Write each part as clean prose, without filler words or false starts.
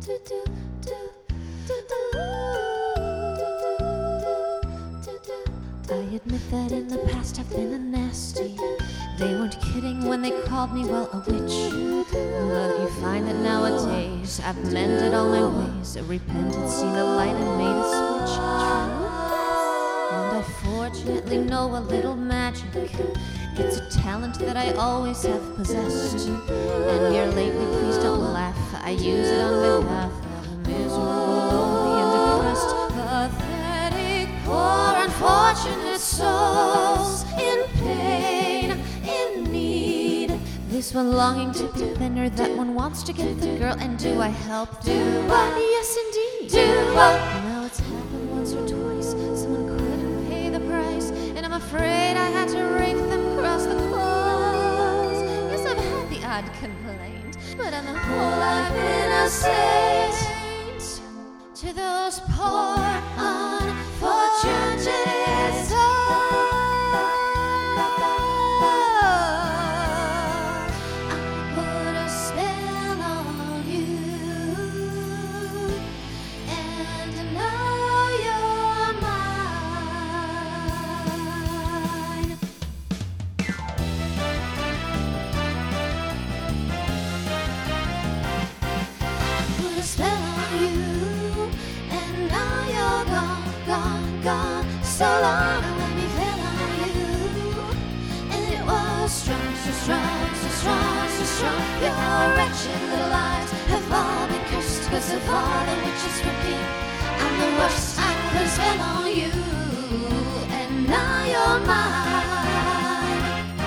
I admit that in the past I've been a nasty. They weren't kidding when they called me, well, a witch. But you find that nowadays I've mended all my ways. I repented, seen the light, and made a switch. And I fortunately know a little magic. It's a talent that I always have possessed. And here lately, please don't laugh, I use it on behalf of miserable, lonely, and depressed, pathetic, poor, unfortunate souls in pain, in need. This one longing to be thinner, that one wants to get the girl. And do I help? Do I? Yes, indeed. Do I? Now it's happened once or twice. Someone couldn't pay the price, and I'm afraid I had to rake them across the coals. Yes, I've had the odd complaint, but on the whole I've been a saint to those poor, unfortunate souls. I put a spell on you, and now you're mine. Put a spell on you, and now you're gone, gone, gone. So long I let me fell on you, and it was strong, so strong, so strong, so strong. Your wretched little eyes have all been cursed, 'cause of all the witches repeat. I'm the worst. I put a spell on you, and now you're mine.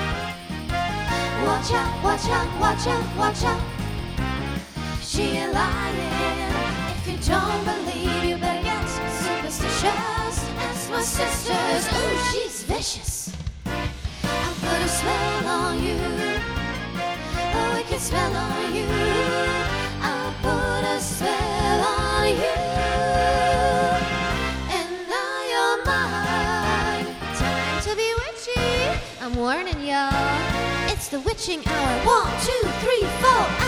Watch out, watch out, watch out, watch out. She ain't lying. If you don't believe, you better get superstitious. Ask my sisters. Ooh, she's vicious. I put a spell on you, a wicked spell on you. I put a spell on you, and now you're mine. Time to be witchy. I'm warning y'all, it's the witching hour. 1, 2, 3, 4.